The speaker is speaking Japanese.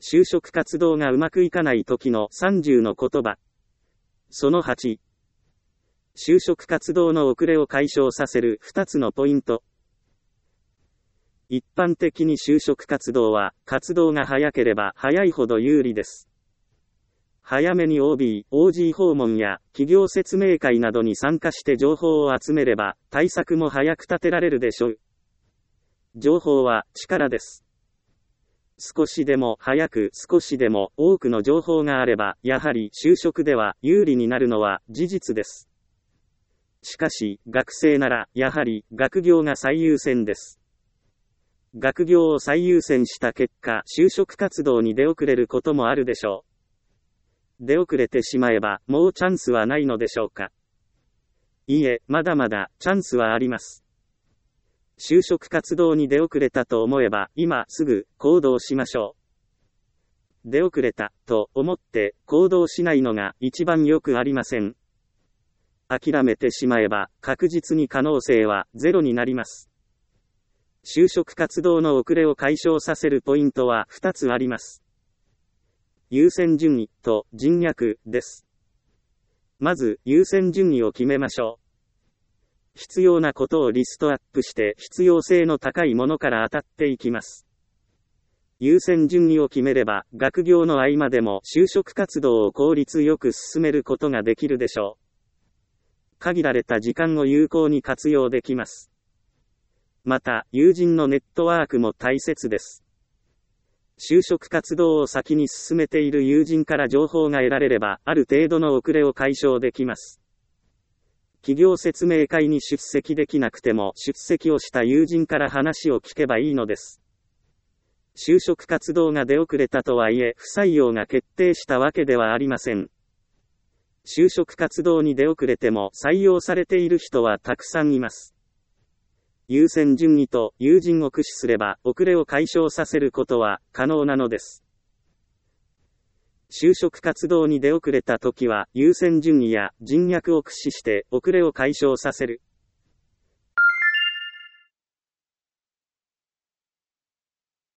就職活動がうまくいかない時の30の言葉。その8。就職活動の遅れを解消させる2つのポイント。一般的に就職活動は、活動が早ければ早いほど有利です。早めに OB、OG 訪問や企業説明会などに参加して情報を集めれば、対策も早く立てられるでしょう。情報は力です。少しでも早く少しでも多くの情報があれば、やはり就職では有利になるのは事実です。しかし、学生なら、やはり学業が最優先です。学業を最優先した結果、就職活動に出遅れることもあるでしょう。出遅れてしまえば、もうチャンスはないのでしょうか。いいえ、まだまだチャンスはあります。就職活動に出遅れたと思えば、今すぐ行動しましょう。出遅れたと思って行動しないのが一番よくありません。諦めてしまえば確実に可能性はゼロになります。就職活動の遅れを解消させるポイントは2つあります。優先順位と人脈です。まず優先順位を決めましょう。必要なことをリストアップして必要性の高いものから当たっていきます。優先順位を決めれば学業の合間でも就職活動を効率よく進めることができるでしょう。限られた時間を有効に活用できます。また、友人のネットワークも大切です。就職活動を先に進めている友人から情報が得られれば、ある程度の遅れを解消できます。企業説明会に出席できなくても出席をした友人から話を聞けばいいのです。就職活動が出遅れたとはいえ、不採用が決定したわけではありません。就職活動に出遅れても採用されている人はたくさんいます。優先順位と友人を駆使すれば遅れを解消させることは可能なのです。就職活動に出遅れたときは優先順位や人脈を駆使して遅れを解消させる。